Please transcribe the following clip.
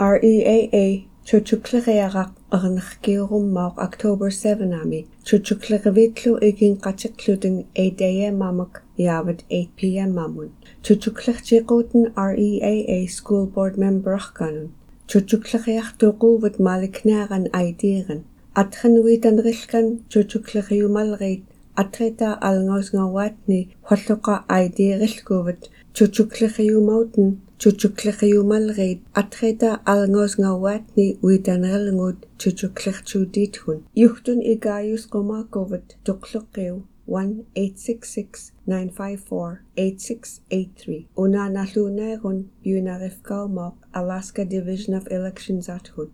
REAA chuchukleriaraq arnerkiurummaaq October 7 ami chuchuklerivitlu igin qatiqluten mamak yavat 8 p.m. amun. Chuchuklertiquten REAA school board member kanun. Chuchukleriartuquvat maliknaaran aidiran. Atrenuitanrilkan chuchukleriumalrit atreta alngausngawatni holluqa aidirilkuvat chuchukleriumauten chuchukleriumalrit atreta alngausngawatni uitanrelngut chuchuklertuudithun. Yuhtun igayus qomakovat tuqluqiu 1-866-954-8683. Unanalunagun Bunarifkaumok Alaska Division of Elections athun.